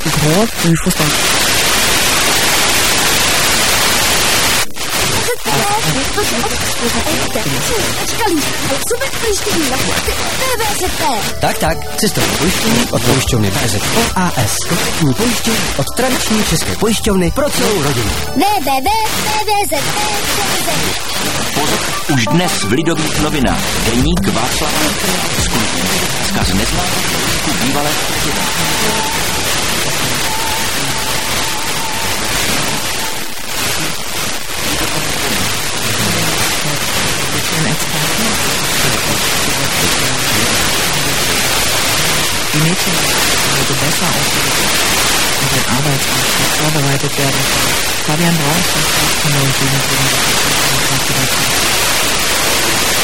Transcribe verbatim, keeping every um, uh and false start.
Groß, wie Fußball. Tak, tak, cestovní pojištění od pojišťovny V Z O A S. Kompletní pojištění od tradiční české pojišťovny pro celou rodinu. w w w tečka v z tečka c z. Pozor, už dnes v Lidových novinách deník Václava Skunky. Vzkaz nezná, bývalé Die Mädchen heute besser ausgebildet und den Arbeitsmarkt vorbereitet werden. Fabian Braun von neun sieben sieben.